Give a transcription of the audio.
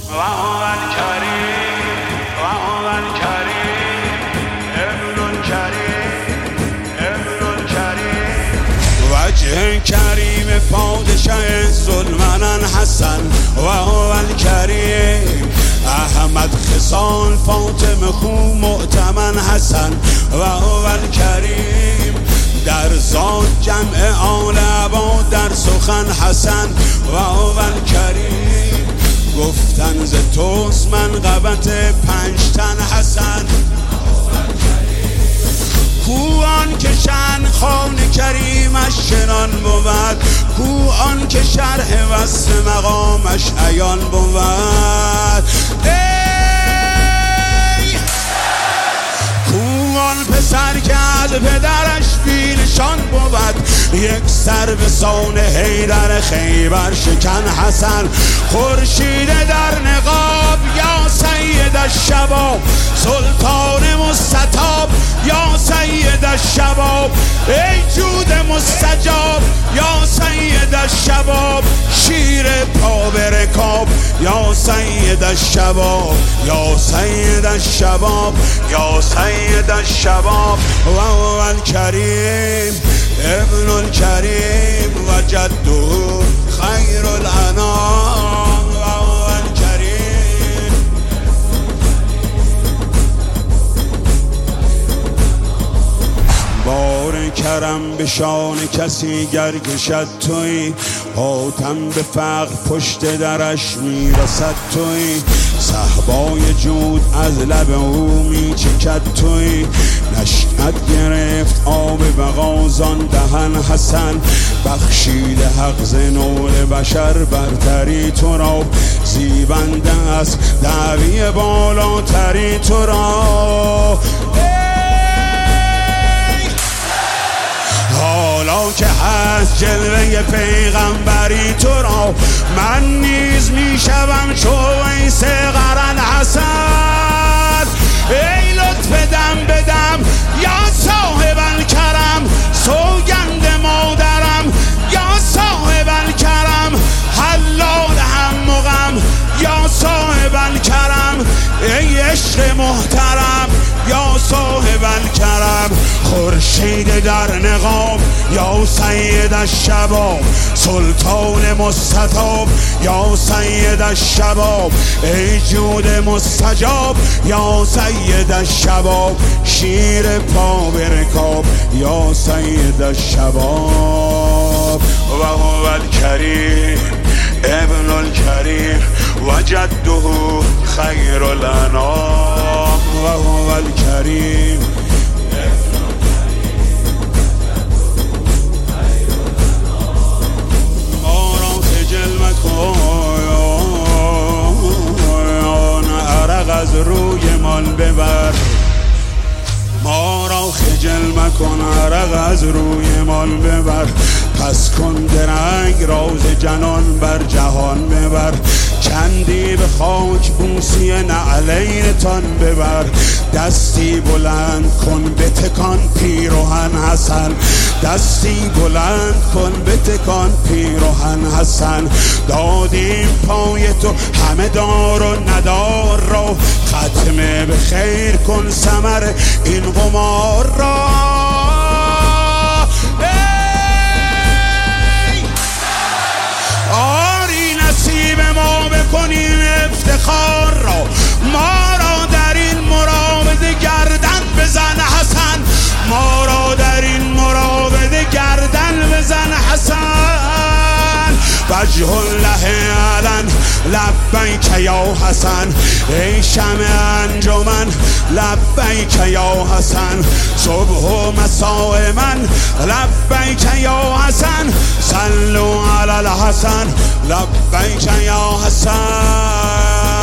وهو الكريم وهو الكريم ابن الكريم ابن الكريم وجه کریم پادشه ظلمنن حسن وهو الكريم احمد خصال فاطمه خو معتمن حسن وهو الكريم در ذات جمع آل عبا در سخن حسن وهو الكريم گفتن ز توست منقبت 5 تن حسن کو آن که شن خوان کریمش شنان بود کو آن که شرح وصف مقامش عیان بود ای کو آن پسر که از پدرش بی نشان بود یک سر به سان حیدر خیبر شکن حسن خورشید در نقاب یا سید الشباب سلطان مستطاب یا سید الشباب ای جود مستجاب یا سید الشباب شیر پا به رکاب یا سید الشباب یا سید الشباب یا سید الشباب وهو الکریم ابن الکریم و جده خیر الانام وهو الکریم بار کرم به شان کسی گر کشد توی حاتم به فقر پشت درش میرسد توی صحبای جود از لب او میچکد توی نشأت گرفت آب بغازان دهن حسن بخشید حق ز نور بشر برتری تو را زیبنده است دعوی بالاتری تو را حالا که هست جلوه پیغمبری تو را من نیز میشوم چو ویس قرن حسن ای لطف دم بدم یا صاحب الکرم سوگند مادرم یا صاحب الکرم حلال هم و غم یا صاحب الکرم ای عشق محترم یا صاحب الکرم خورشید در نقاب یا سید الشباب سلطان مستطاب یا سید الشباب ای جود مستجاب یا سید الشباب شیر پا به رکاب یا سید الشباب وهو الکریم ابن الکریم و جده خیر الانام وهو الکریم ما را خجل مکن عرق از روی مال ببر ما را خجل مکن عرق از روی مال ببر پس کن درنگ راز جنان بر جهان ببر چندی به خاک بوسی نعلین تان ببر دستی بلند کن بتکان پیراهن حسن دستی بلند کن بتکان پیراهن حسن دادیم پای تو همه دار و ندار را ختمه به خیر کن ثمر این قمار را آری نصیب ما بکنیم افتخار را ما را در این مراوده گردن بزن حسن ما را در این مراوده گردن بزن حسن وجه الله علن لبیک یا حسن ای شمع انجمن لبیک یا حسن صبح و مساء من لبیک یا حسن صلوا علی الحسن لبیک یا حسن